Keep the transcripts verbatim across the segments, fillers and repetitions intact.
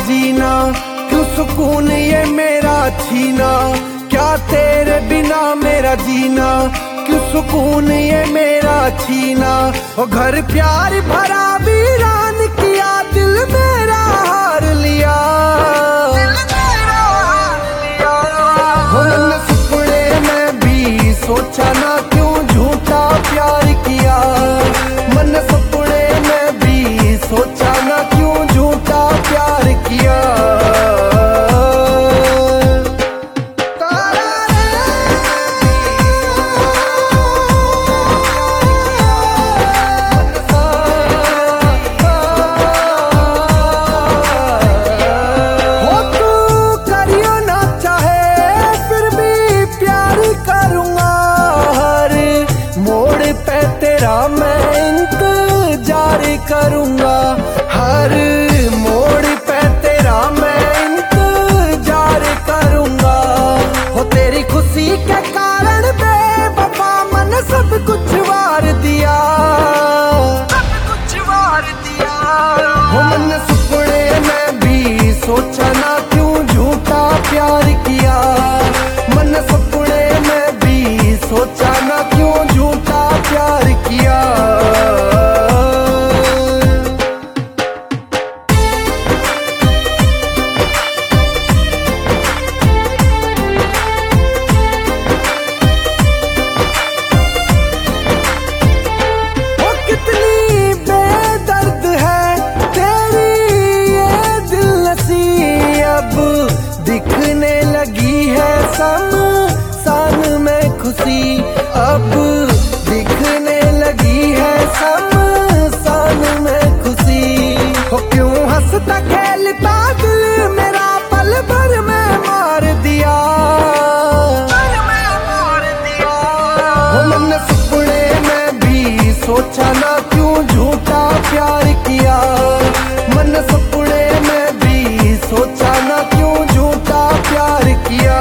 जीना, क्यों सुकून ये मेरा छीना, क्या तेरे बिना मेरा जीना, क्यों सुकून ये मेरा छीना। ओ घर प्यार भरा वीरान किया, दिल मेरा हार लिया, दिल मेरा हार लिया। हो मन सपने में भी सोचा ना, क्यों झूठा प्यार किया, मन सपने में भी सोचा ना, क्यों झूठा प्यार किया। मैं इंतजार करूंगा, हर मोड़ पे तेरा मैं इंतजार करूंगा। हो तेरी खुशी के कारण बेवफा मन सब कुछ वार दिया, सब कुछ वार दिया। हो मन सपने में भी सोचा ना, क्यों झूठा प्यार किया, मन सपने में भी सोचा ना, क्यों झूठा प्यार किया। वो कितनी बेदर्द है तेरी ये दिलनसी, अब दिखने लगी है शमशान में खुशी, अब दिखने लगी है शमशान में खुशी। हो क्यों हंसता खेलता दिल मेरा पल भर में मार दिया, पल में मार दिया। हो मन सपने में भी सोचा ना, क्यों झूठा प्यार किया, मन सपने में भी सोचा ना, क्यों झूठा प्यार किया।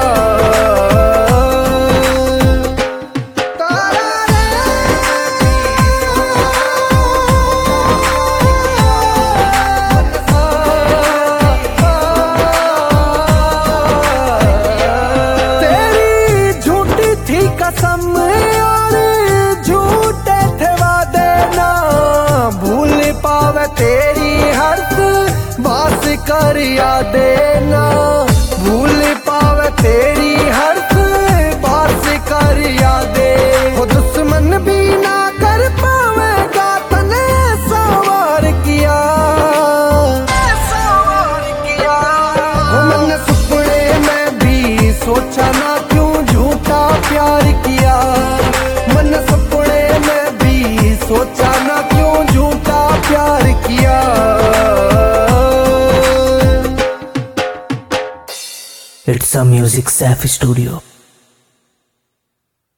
कसम और झूठे थे वादे ना, भूल पावे तेरी हर बात कर यादें ना, भूल पावे तेरी हर बात कर यादें। हो दुश्मन भी ना कर पावेगा तने सवार किया, सवार किया। हो मन सपने में भी सोचा ना, क्यों झूठा प्यार किया, मन सपने में भी सोचा ना, क्यों झूठा प्यार किया। It's a Music Safe Studio.